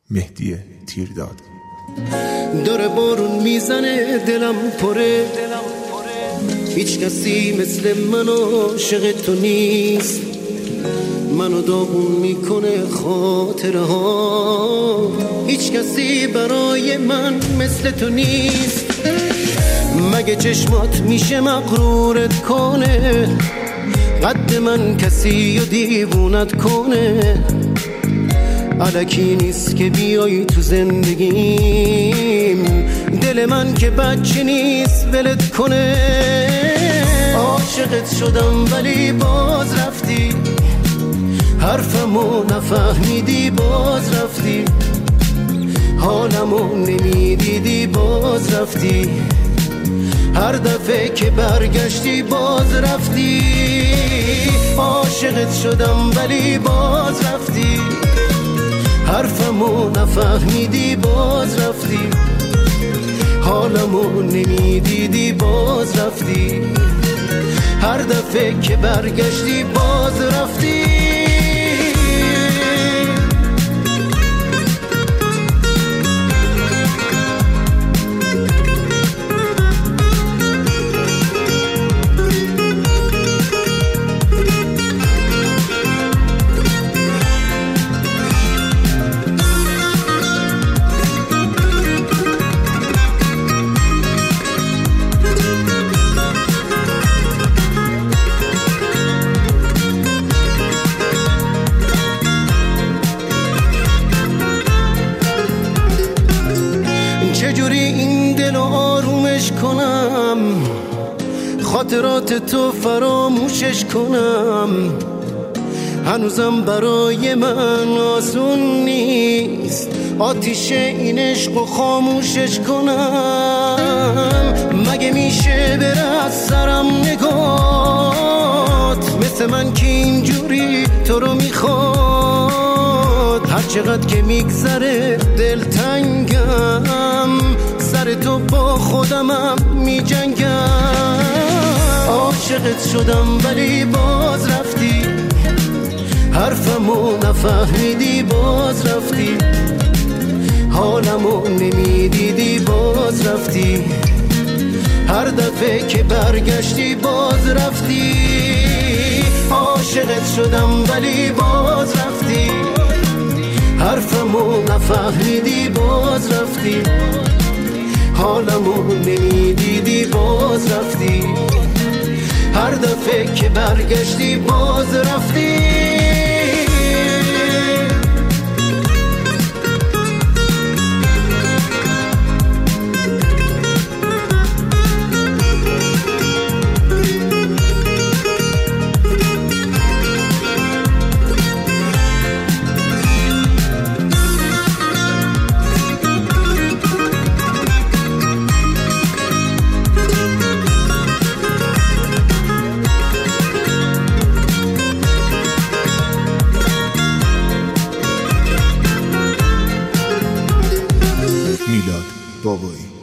مهدی تیرداد. داره بارون میزنه دلم پره، هیچ کسی مثل من عاشق تو نیست، منو داغون میکنه خاطره ها، هیچ کسی برای من مثل تو نیست. مگه چشمات میشه مغرورت کنه، قد من کسی و دیوونت کنه، الکی نیست که بیایی تو زندگیم، دل من که بچه نیست ولت کنه. عاشقت شدم ولی باز رفتی، حرفمو نفهمیدی باز رفتی، حالمو نمیدیدی باز رفتی، هر دفعه که برگشتی باز رفتی. عاشقت شدم ولی باز رفتی، حرفمو نفهمیدی باز رفتی، حالمو نمیدیدی باز رفتی، هر دفعه که برگشتی باز رفتی. چجوری این دل رو آرومش کنم، خاطرات تو فراموشش کنم، هنوزم برای من آسون نیست آتیش این عشق و خاموشش کنم. مگه میشه بره از سرم نگات، مثل من که اینجوری تو رو میخواد، هر چقدر که میگذره دل تنگم، سر تو با خودمم میجنگم. عاشقت شدم ولی باز رفتی، حرفمو نفهمیدی باز رفتی، حالمو نمیدیدی باز رفتی، هر دفعه که برگشتی باز رفتی. عاشقت شدم ولی باز رفتی، حرفمو نفهمیدی باز رفتی، حالمو نمیدیدی باز رفتی، هر دفعه که برگشتی باز رفتی. میلاد بابایی.